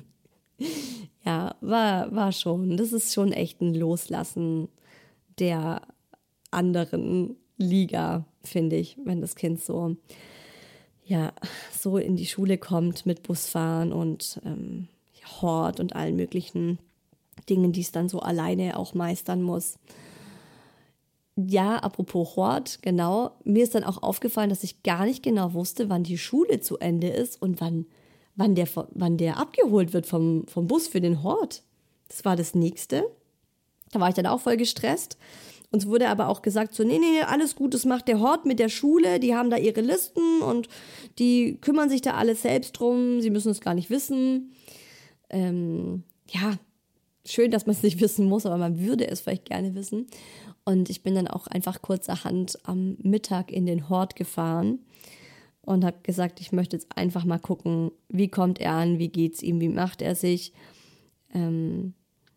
Ja, war, war schon, das ist schon echt ein Loslassen der anderen Liga, finde ich, wenn das Kind so, ja, so in die Schule kommt mit Busfahren und ähm, Hort und allen möglichen Dingen, die es dann so alleine auch meistern muss. ja, apropos Hort, genau, mir ist dann auch aufgefallen, dass ich gar nicht genau wusste, wann die Schule zu Ende ist und wann, wann, der, wann der abgeholt wird vom, vom Bus für den Hort. Das war das Nächste. Da war ich dann auch voll gestresst. Uns wurde aber auch gesagt, so, nee, nee, alles gut, das macht der Hort mit der Schule, die haben da ihre Listen und die kümmern sich da alles selbst drum, sie müssen es gar nicht wissen. Ähm, ja, schön, dass man es nicht wissen muss, aber man würde es vielleicht gerne wissen. Und ich bin dann auch einfach kurzerhand am Mittag in den Hort gefahren und habe gesagt, ich möchte jetzt einfach mal gucken, wie kommt er an, wie geht's ihm, wie macht er sich. Ähm,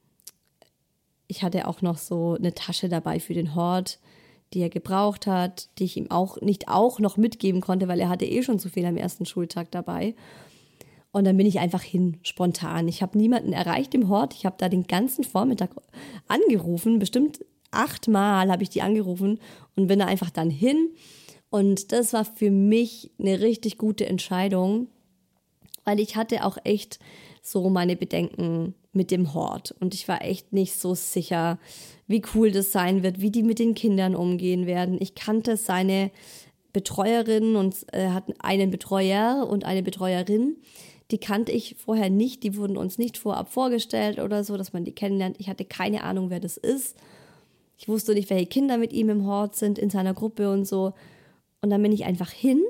ich hatte auch noch so eine Tasche dabei für den Hort, die er gebraucht hat, die ich ihm auch nicht auch noch mitgeben konnte, weil er hatte eh schon zu viel am ersten Schultag dabei. Und dann bin ich einfach hin, spontan. Ich habe niemanden erreicht im Hort. Ich habe da den ganzen Vormittag angerufen, bestimmt achtmal habe ich die angerufen und bin da einfach dann hin. Und das war für mich eine richtig gute Entscheidung, weil ich hatte auch echt so meine Bedenken mit dem Hort. Und ich war echt nicht so sicher, wie cool das sein wird, wie die mit den Kindern umgehen werden. Ich kannte seine Betreuerin und äh, hatten einen Betreuer und eine Betreuerin. Die kannte ich vorher nicht, die wurden uns nicht vorab vorgestellt oder so, dass man die kennenlernt. Ich hatte keine Ahnung, wer das ist. Ich wusste nicht, welche Kinder mit ihm im Hort sind, in seiner Gruppe und so. Und dann bin ich einfach hin,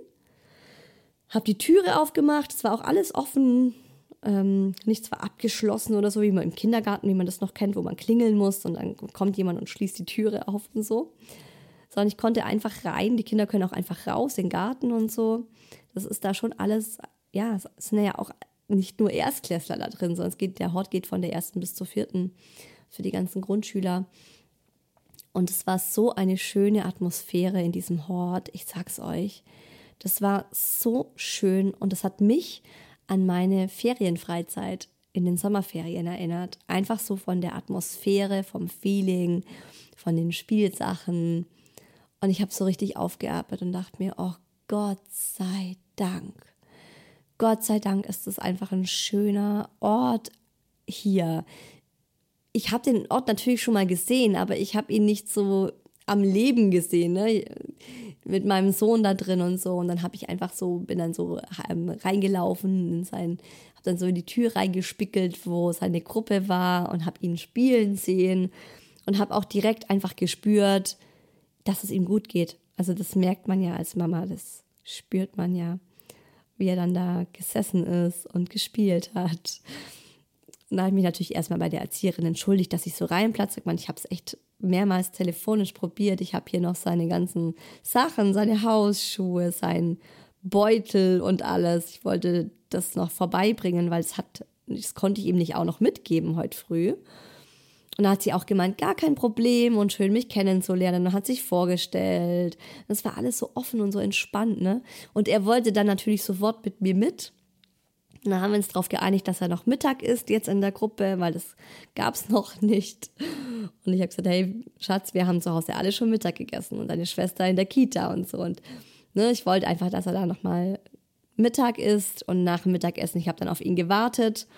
habe die Türe aufgemacht, es war auch alles offen, ähm, nichts war abgeschlossen oder so, wie man im Kindergarten, wie man das noch kennt, wo man klingeln muss und dann kommt jemand und schließt die Türe auf und so. Sondern ich konnte einfach rein, die Kinder können auch einfach raus in den Garten und so. Das ist da schon alles, ja, es sind ja auch nicht nur Erstklässler da drin, sondern es geht, der Hort geht von der ersten bis zur vierten für die ganzen Grundschüler. Und es war so eine schöne Atmosphäre in diesem Hort, ich sag's euch. Das war so schön und das hat mich an meine Ferienfreizeit in den Sommerferien erinnert. Einfach so von der Atmosphäre, vom Feeling, von den Spielsachen. Und ich habe so richtig aufgeatmet und dachte mir, oh Gott sei Dank. Gott sei Dank ist es einfach ein schöner Ort hier. Ich habe den Ort natürlich schon mal gesehen, aber ich habe ihn nicht so am Leben gesehen, ne? Mit meinem Sohn da drin und so. Und dann habe ich einfach so, bin dann so ähm, reingelaufen, in sein, habe dann so in die Tür reingespickelt, wo seine Gruppe war und habe ihn spielen sehen und habe auch direkt einfach gespürt, dass es ihm gut geht. Also das merkt man ja als Mama, das spürt man ja, wie er dann da gesessen ist und gespielt hat. Und da habe ich mich natürlich erstmal bei der Erzieherin entschuldigt, dass ich so reinplatze. Ich meine, ich habe es echt mehrmals telefonisch probiert. Ich habe hier noch seine ganzen Sachen, seine Hausschuhe, seinen Beutel und alles. Ich wollte das noch vorbeibringen, weil es hat, das konnte ich ihm nicht auch noch mitgeben heute früh. Und da hat sie auch gemeint, gar kein Problem und schön mich kennenzulernen. Und hat sich vorgestellt. Das war alles so offen und so entspannt, ne? Und er wollte dann natürlich sofort mit mir mit. Und dann haben wir uns darauf geeinigt, dass er noch Mittag isst jetzt in der Gruppe, weil das gab es noch nicht. Und ich habe gesagt, hey Schatz, wir haben zu Hause alle schon Mittag gegessen und deine Schwester in der Kita und so. Und ne, ich wollte einfach, dass er da nochmal Mittag isst und nach dem Mittagessen, ich habe dann auf ihn gewartet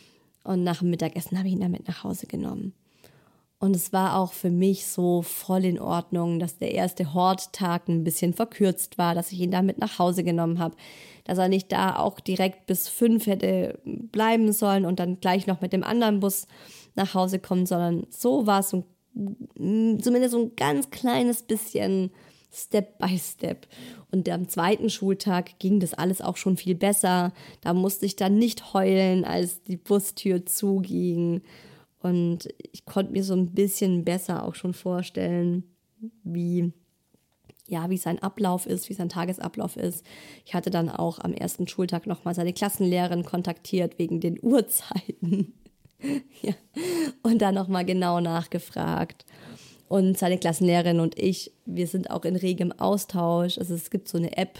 und nach dem Mittagessen habe ich ihn dann mit nach Hause genommen. Und es war auch für mich so voll in Ordnung, dass der erste Horttag ein bisschen verkürzt war, dass ich ihn da mit nach Hause genommen habe, dass er nicht da auch direkt bis fünf hätte bleiben sollen und dann gleich noch mit dem anderen Bus nach Hause kommen, sondern so war es so, zumindest so ein ganz kleines bisschen Step by Step. Und am zweiten Schultag ging das alles auch schon viel besser. Da musste ich dann nicht heulen, als die Bustür zuging. Und ich konnte mir so ein bisschen besser auch schon vorstellen, wie, ja, wie sein Ablauf ist, wie sein Tagesablauf ist. Ich hatte dann auch am ersten Schultag nochmal seine Klassenlehrerin kontaktiert wegen den Uhrzeiten. Ja. Und dann nochmal genau nachgefragt. Und seine Klassenlehrerin und ich, wir sind auch in regem Austausch. Also es gibt so eine App,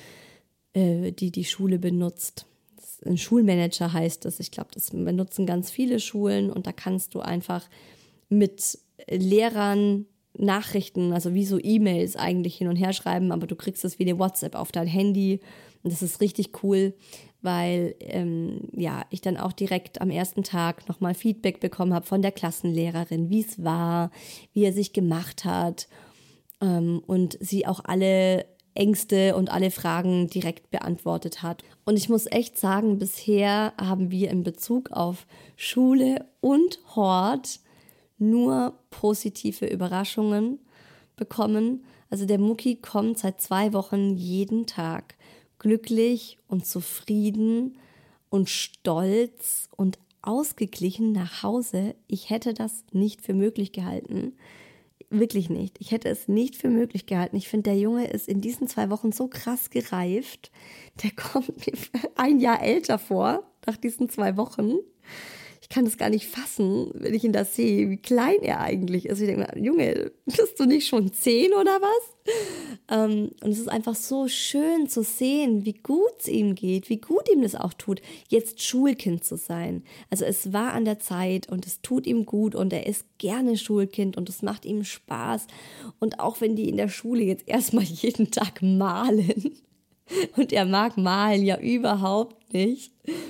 äh, die die Schule benutzt. Ein Schulmanager heißt das. Ich glaube, das benutzen ganz viele Schulen und da kannst du einfach mit Lehrern Nachrichten, also wie so E-Mails eigentlich hin und her schreiben, aber du kriegst das wie eine WhatsApp auf dein Handy und das ist richtig cool, weil ähm, ja, ich dann auch direkt am ersten Tag nochmal Feedback bekommen habe von der Klassenlehrerin, wie es war, wie er sich gemacht hat ähm, und sie auch alle Ängste und alle Fragen direkt beantwortet hat. Und ich muss echt sagen, bisher haben wir in Bezug auf Schule und Hort nur positive Überraschungen bekommen. Also der Mucki kommt seit zwei Wochen jeden Tag glücklich und zufrieden und stolz und ausgeglichen nach Hause. Ich hätte das nicht für möglich gehalten. Wirklich nicht. Ich hätte es nicht für möglich gehalten. Ich finde, der Junge ist in diesen zwei Wochen so krass gereift. Der kommt mir ein Jahr älter vor, nach diesen zwei Wochen. Ich kann das gar nicht fassen, wenn ich ihn da sehe, wie klein er eigentlich ist. Ich denke mir, Junge, bist du nicht schon zehn oder was? Ähm, und es ist einfach so schön zu sehen, wie gut es ihm geht, wie gut ihm das auch tut, jetzt Schulkind zu sein. Also es war an der Zeit und es tut ihm gut und er ist gerne Schulkind und es macht ihm Spaß. Und auch wenn die in der Schule jetzt erstmal jeden Tag malen und er mag malen ja überhaupt nicht,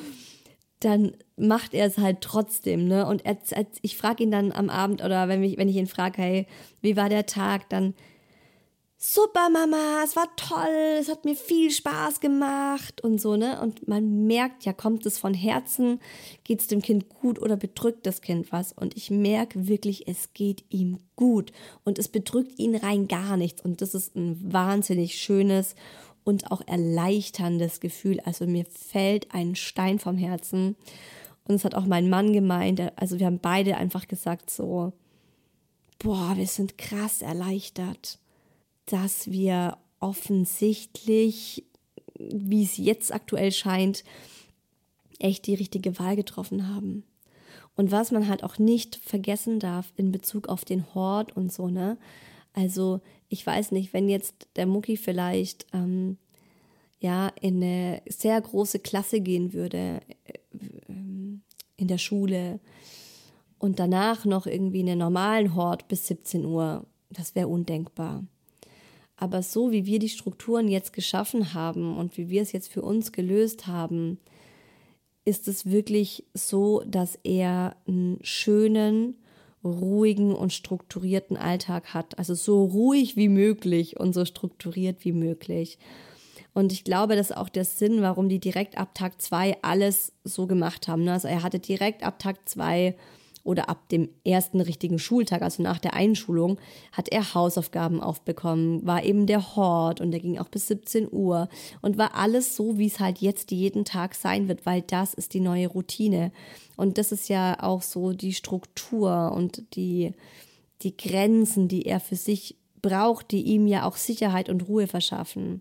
dann macht er es halt trotzdem, ne? Und er, ich frage ihn dann am Abend oder wenn ich, wenn ich ihn frage, hey, wie war der Tag, dann super Mama, es war toll, es hat mir viel Spaß gemacht und so, ne? Und man merkt ja, kommt es von Herzen, geht es dem Kind gut oder bedrückt das Kind was? Und ich merke wirklich, es geht ihm gut und es bedrückt ihn rein gar nichts und das ist ein wahnsinnig schönes und auch erleichterndes Gefühl. Also mir fällt ein Stein vom Herzen. Und es hat auch mein Mann gemeint, also wir haben beide einfach gesagt so, boah, wir sind krass erleichtert, dass wir offensichtlich, wie es jetzt aktuell scheint, echt die richtige Wahl getroffen haben. Und was man halt auch nicht vergessen darf in Bezug auf den Hort und so, ne? Also ich weiß nicht, wenn jetzt der Mucki vielleicht ähm, ja in eine sehr große Klasse gehen würde äh, in der Schule und danach noch irgendwie einen normalen Hort bis siebzehn Uhr, das wäre undenkbar. Aber so wie wir die Strukturen jetzt geschaffen haben und wie wir es jetzt für uns gelöst haben, ist es wirklich so, dass er einen schönen, ruhigen und strukturierten Alltag hat. Also so ruhig wie möglich und so strukturiert wie möglich. Und ich glaube, das ist auch der Sinn, warum die direkt ab Tag zwei alles so gemacht haben. Also er hatte direkt ab Tag zwei oder ab dem ersten richtigen Schultag, also nach der Einschulung, hat er Hausaufgaben aufbekommen, war eben der Hort und der ging auch bis siebzehn Uhr und war alles so, wie es halt jetzt jeden Tag sein wird, weil das ist die neue Routine. Und das ist ja auch so die Struktur und die, die Grenzen, die er für sich braucht, die ihm ja auch Sicherheit und Ruhe verschaffen.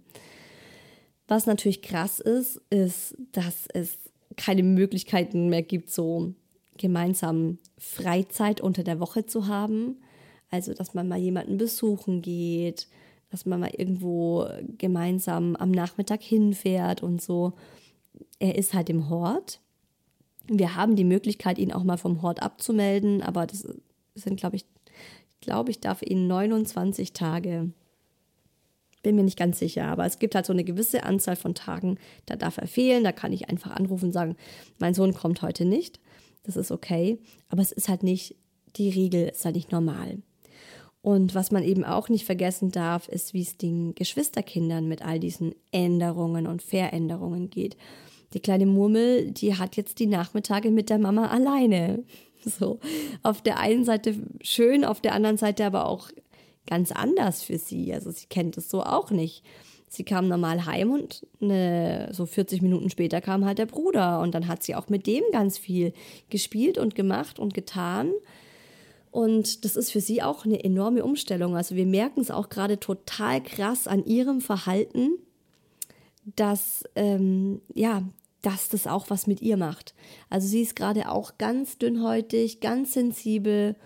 Was natürlich krass ist, ist, dass es keine Möglichkeiten mehr gibt, so gemeinsam Freizeit unter der Woche zu haben. Also, dass man mal jemanden besuchen geht, dass man mal irgendwo gemeinsam am Nachmittag hinfährt und so. Er ist halt im Hort. Wir haben die Möglichkeit, ihn auch mal vom Hort abzumelden, aber das sind, glaube ich, ich glaube, ich darf ihn neunundzwanzig Tage, bin mir nicht ganz sicher, aber es gibt halt so eine gewisse Anzahl von Tagen, da darf er fehlen, da kann ich einfach anrufen und sagen, mein Sohn kommt heute nicht. Das ist okay, aber es ist halt nicht die Regel, es ist halt nicht normal. Und was man eben auch nicht vergessen darf, ist, wie es den Geschwisterkindern mit all diesen Änderungen und Veränderungen geht. Die kleine Murmel, die hat jetzt die Nachmittage mit der Mama alleine. So, auf der einen Seite schön, auf der anderen Seite aber auch ganz anders für sie. Also sie kennt es so auch nicht. Sie kam normal heim und eine, so vierzig Minuten später kam halt der Bruder und dann hat sie auch mit dem ganz viel gespielt und gemacht und getan und das ist für sie auch eine enorme Umstellung. Also wir merken es auch gerade total krass an ihrem Verhalten, dass, ähm, ja, dass das auch was mit ihr macht. Also sie ist gerade auch ganz dünnhäutig, ganz sensibel,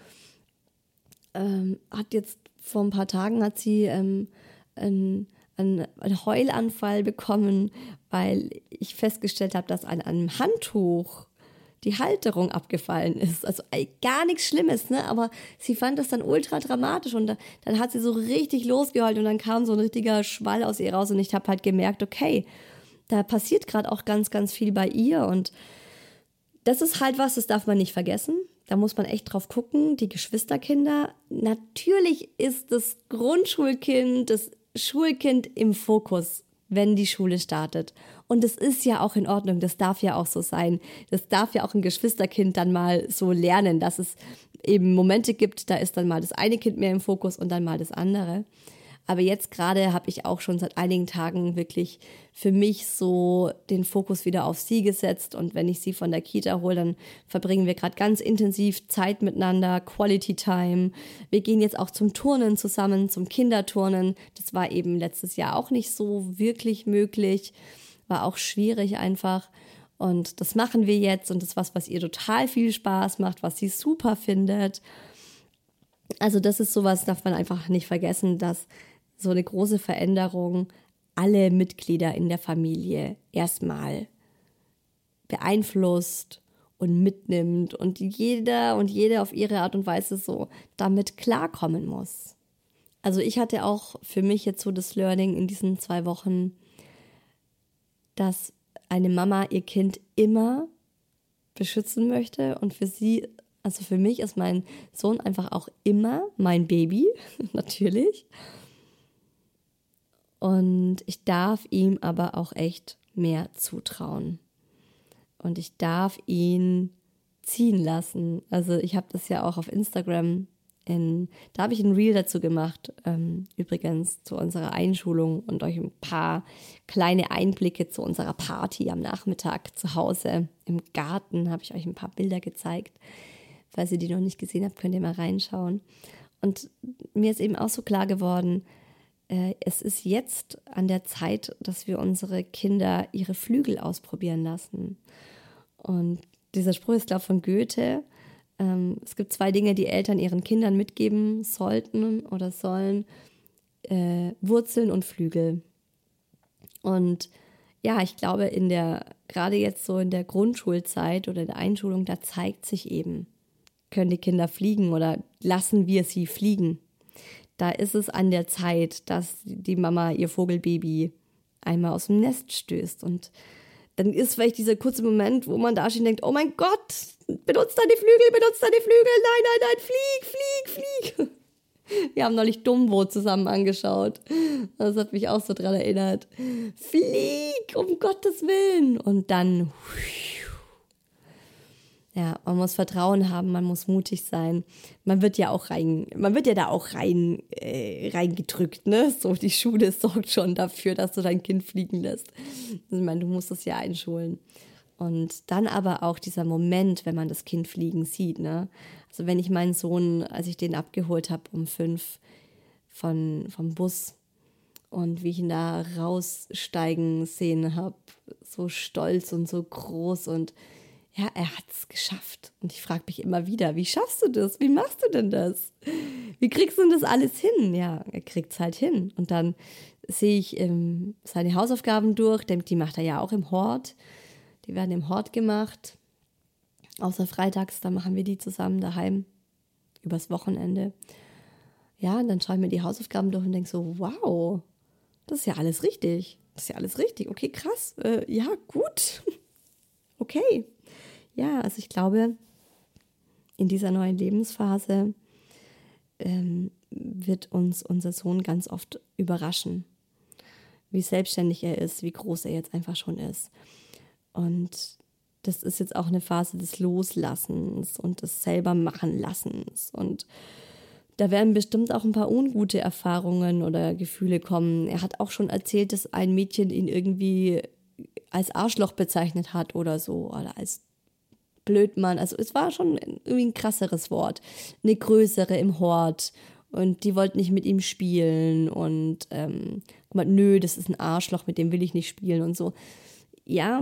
ähm, hat jetzt vor ein paar Tagen hat sie ähm, ein einen Heulanfall bekommen, weil ich festgestellt habe, dass an einem Handtuch die Halterung abgefallen ist. Also gar nichts Schlimmes, ne? Aber sie fand das dann ultra dramatisch und da, dann hat sie so richtig losgeheult und dann kam so ein richtiger Schwall aus ihr raus und ich habe halt gemerkt, okay, da passiert gerade auch ganz, ganz viel bei ihr und das ist halt was, das darf man nicht vergessen. da muss man echt drauf gucken, die Geschwisterkinder. Natürlich ist das Grundschulkind, das Schulkind im Fokus, wenn die Schule startet. Und das ist ja auch in Ordnung, das darf ja auch so sein. Das darf ja auch ein Geschwisterkind dann mal so lernen, dass es eben Momente gibt, da ist dann mal das eine Kind mehr im Fokus und dann mal das andere. Aber jetzt gerade habe ich auch schon seit einigen Tagen wirklich für mich so den Fokus wieder auf sie gesetzt. Und wenn ich sie von der Kita hole, dann verbringen wir gerade ganz intensiv Zeit miteinander, Quality Time. Wir gehen jetzt auch zum Turnen zusammen, zum Kinderturnen. Das war eben letztes Jahr auch nicht so wirklich möglich, war auch schwierig einfach. Und das machen wir jetzt und das ist was, was ihr total viel Spaß macht, was sie super findet. Also das ist sowas, darf man einfach nicht vergessen, dass so eine große Veränderung alle Mitglieder in der Familie erstmal beeinflusst und mitnimmt und jeder und jede auf ihre Art und Weise so damit klarkommen muss. Also ich hatte auch für mich jetzt so das Learning in diesen zwei Wochen, dass eine Mama ihr Kind immer beschützen möchte und für sie, also für mich ist mein Sohn einfach auch immer mein Baby, natürlich. Und ich darf ihm aber auch echt mehr zutrauen. Und ich darf ihn ziehen lassen. Also ich habe das ja auch auf Instagram, in, da habe ich ein Reel dazu gemacht, ähm, übrigens zu unserer Einschulung und euch ein paar kleine Einblicke zu unserer Party am Nachmittag zu Hause. Im Garten habe ich euch ein paar Bilder gezeigt. Falls ihr die noch nicht gesehen habt, könnt ihr mal reinschauen. Und mir ist eben auch so klar geworden, es ist jetzt an der Zeit, dass wir unsere Kinder ihre Flügel ausprobieren lassen. Und dieser Spruch ist, glaube ich, von Goethe. Ähm, es gibt zwei Dinge, die Eltern ihren Kindern mitgeben sollten oder sollen. Äh, Wurzeln und Flügel. Und ja, ich glaube, in der, gerade jetzt so in der Grundschulzeit oder in der Einschulung, da zeigt sich eben, können die Kinder fliegen oder lassen wir sie fliegen? Da ist es an der Zeit, dass die Mama ihr Vogelbaby einmal aus dem Nest stößt. Und dann ist vielleicht dieser kurze Moment, wo man da steht und denkt, oh mein Gott, benutzt deine Flügel, benutzt deine Flügel, nein, nein, nein, flieg, flieg, flieg. Wir haben neulich Dumbo zusammen angeschaut. Das hat mich auch so dran erinnert. Flieg, um Gottes Willen. Und dann... Ja, man muss Vertrauen haben, man muss mutig sein. Man wird ja auch rein, man wird ja da auch rein, äh, reingedrückt, ne? So, die Schule sorgt schon dafür, dass du dein Kind fliegen lässt. Ich meine, du musst es ja einschulen. Und dann aber auch dieser Moment, wenn man das Kind fliegen sieht, ne? Also wenn ich meinen Sohn, als ich den abgeholt habe um fünf von, vom Bus und wie ich ihn da raussteigen sehen habe, so stolz und so groß und ja, er hat es geschafft. Und ich frage mich immer wieder, wie schaffst du das? Wie machst du denn das? Wie kriegst du denn das alles hin? Ja, er kriegt es halt hin. Und dann sehe ich ähm, seine Hausaufgaben durch. Die macht er ja auch im Hort. Die werden im Hort gemacht. Außer freitags, da machen wir die zusammen daheim. Übers Wochenende. Ja, und dann schaue ich mir die Hausaufgaben durch und denke so, wow, das ist ja alles richtig. Das ist ja alles richtig. Okay, krass. Äh, ja, gut. Okay. Ja, also ich glaube, in dieser neuen Lebensphase ähm, wird uns unser Sohn ganz oft überraschen, wie selbstständig er ist, wie groß er jetzt einfach schon ist. Und das ist jetzt auch eine Phase des Loslassens und des selber machen Lassens. Und da werden bestimmt auch ein paar ungute Erfahrungen oder Gefühle kommen. Er hat auch schon erzählt, dass ein Mädchen ihn irgendwie als Arschloch bezeichnet hat oder so, oder als Blödmann. Also es war schon irgendwie ein krasseres Wort. Eine größere im Hort. Und die wollten nicht mit ihm spielen. Und ähm, nö, das ist ein Arschloch, mit dem will ich nicht spielen und so. Ja,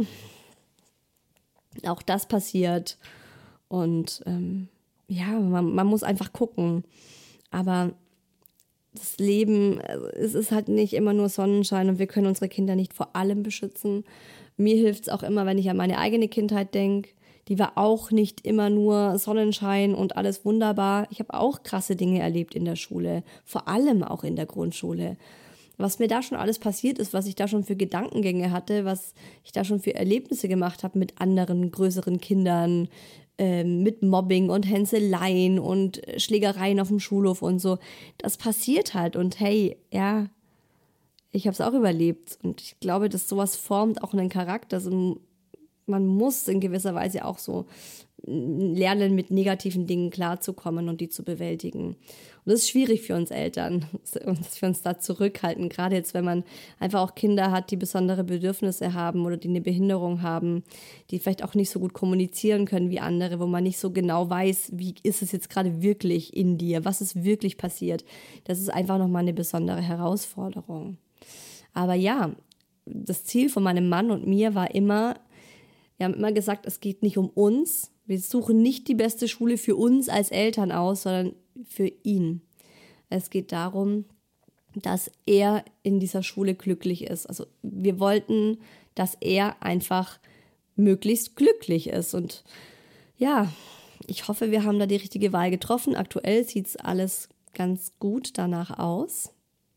auch das passiert. Und ähm, ja, man, man muss einfach gucken. Aber das Leben, es ist halt nicht immer nur Sonnenschein und wir können unsere Kinder nicht vor allem beschützen. Mir hilft es auch immer, wenn ich an meine eigene Kindheit denke. Die war auch nicht immer nur Sonnenschein und alles wunderbar. Ich habe auch krasse Dinge erlebt in der Schule, vor allem auch in der Grundschule. Was mir da schon alles passiert ist, was ich da schon für Gedankengänge hatte, was ich da schon für Erlebnisse gemacht habe mit anderen, größeren Kindern, ähm, mit Mobbing und Hänseleien und Schlägereien auf dem Schulhof und so. Das passiert halt und hey, ja, ich habe es auch überlebt und ich glaube, dass sowas formt auch einen Charakter. Also man muss in gewisser Weise auch so lernen, mit negativen Dingen klarzukommen und die zu bewältigen. Und das ist schwierig für uns Eltern, dass wir uns da zurückhalten, gerade jetzt, wenn man einfach auch Kinder hat, die besondere Bedürfnisse haben oder die eine Behinderung haben, die vielleicht auch nicht so gut kommunizieren können wie andere, wo man nicht so genau weiß, wie ist es jetzt gerade wirklich in dir, was ist wirklich passiert. Das ist einfach nochmal eine besondere Herausforderung. Aber ja, das Ziel von meinem Mann und mir war immer, wir haben immer gesagt, es geht nicht um uns. Wir suchen nicht die beste Schule für uns als Eltern aus, sondern für ihn. Es geht darum, dass er in dieser Schule glücklich ist. Also wir wollten, dass er einfach möglichst glücklich ist. Und ja, ich hoffe, wir haben da die richtige Wahl getroffen. Aktuell sieht es alles ganz gut danach aus.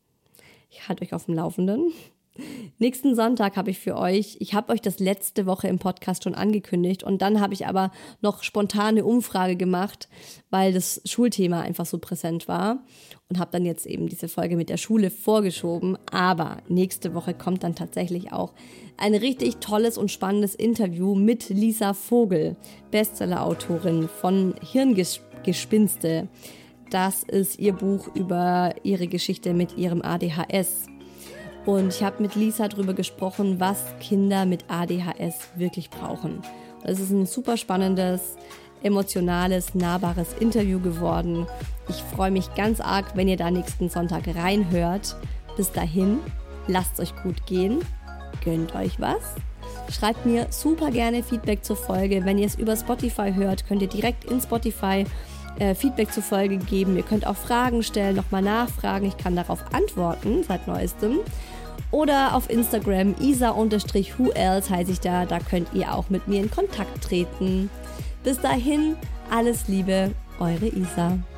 Ich halte euch auf dem Laufenden. Nächsten Sonntag habe ich für euch, ich habe euch das letzte Woche im Podcast schon angekündigt und dann habe ich aber noch spontane Umfrage gemacht, weil das Schulthema einfach so präsent war und habe dann jetzt eben diese Folge mit der Schule vorgeschoben. Aber nächste Woche kommt dann tatsächlich auch ein richtig tolles und spannendes Interview mit Lisa Vogel, Bestseller-Autorin von Hirngespinste. Das ist ihr Buch über ihre Geschichte mit ihrem A D H S. Und ich habe mit Lisa darüber gesprochen, was Kinder mit A D H S wirklich brauchen. Es ist ein super spannendes, emotionales, nahbares Interview geworden. Ich freue mich ganz arg, wenn ihr da nächsten Sonntag reinhört. Bis dahin, lasst es euch gut gehen, gönnt euch was. Schreibt mir super gerne Feedback zur Folge. Wenn ihr es über Spotify hört, könnt ihr direkt in Spotify äh, Feedback zur Folge geben. Ihr könnt auch Fragen stellen, nochmal nachfragen. Ich kann darauf antworten seit neuestem. Oder auf Instagram isa-whoelse heiße ich da. Da könnt ihr auch mit mir in Kontakt treten. Bis dahin, alles Liebe, eure Isa.